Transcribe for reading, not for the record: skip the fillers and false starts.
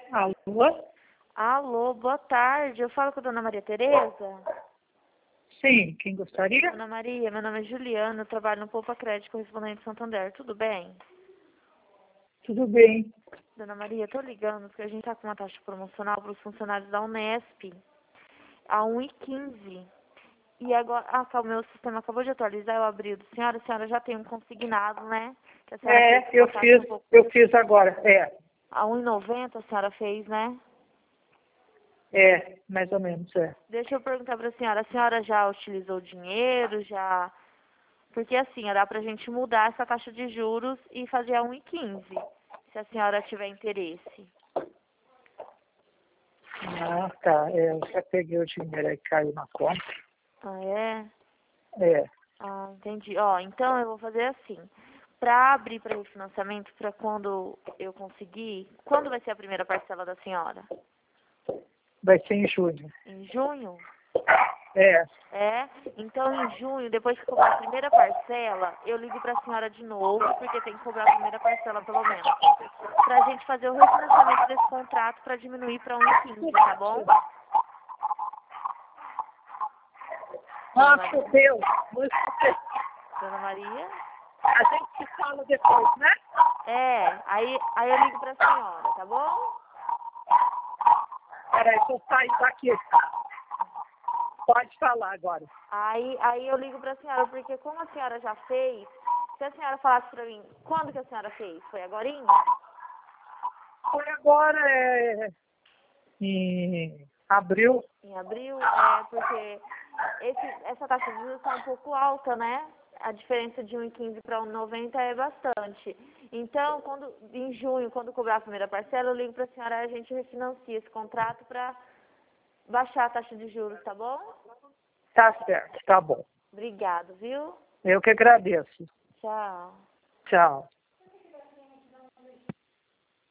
Alô? Alô, boa tarde. Eu falo com a dona Maria Tereza. Sim, quem gostaria? Dona Maria, meu nome é Juliana, eu trabalho no Poupa Crédito Correspondente Santander. Tudo bem? Tudo bem. Dona Maria, tô ligando porque a gente tá com uma taxa promocional para os funcionários da Unesp a 1,15. E agora, o meu sistema acabou de atualizar, eu abri o do senhora, a senhora já tem um consignado, né? Que a senhora fez Eu uma taxa fiz, um pouco... eu fiz agora. A 1,90 a senhora fez, né? Mais ou menos, Deixa eu perguntar para a senhora já utilizou o dinheiro, já... Porque assim, dá pra gente mudar essa taxa de juros e fazer a 1,15, se a senhora tiver interesse. Ah, tá. Eu já peguei o dinheiro aí, caiu na conta. Ah, é? É. Ah, entendi. Ó, então eu vou fazer assim. Pra abrir para refinanciamento, para quando eu conseguir, quando vai ser a primeira parcela da senhora? Vai ser em junho. Em junho? É. É? Então, em junho, depois que cobrar a primeira parcela, eu ligo para a senhora de novo, porque tem que cobrar a primeira parcela, pelo menos. Pra gente fazer o refinanciamento desse contrato para diminuir para 1,15, tá bom? Dona Nossa, Maria? Deus. Muito bem. Dona Maria? A gente se fala depois, né? Aí eu ligo pra senhora, tá bom? Peraí, estou saindo daqui. Pode falar agora. Aí eu ligo pra senhora, porque como a senhora já fez, se a senhora falasse pra mim, quando que a senhora fez? Foi agorinha? Foi agora, em abril. Em abril? Porque essa taxa de juros está um pouco alta, né? A diferença de 1,15 para 1,90 é bastante. Então, em junho, quando cobrar a primeira parcela, eu ligo para a senhora e a gente refinancia esse contrato para baixar a taxa de juros, tá bom? Tá certo, tá bom. Obrigado, viu? Eu que agradeço. Tchau. Tchau.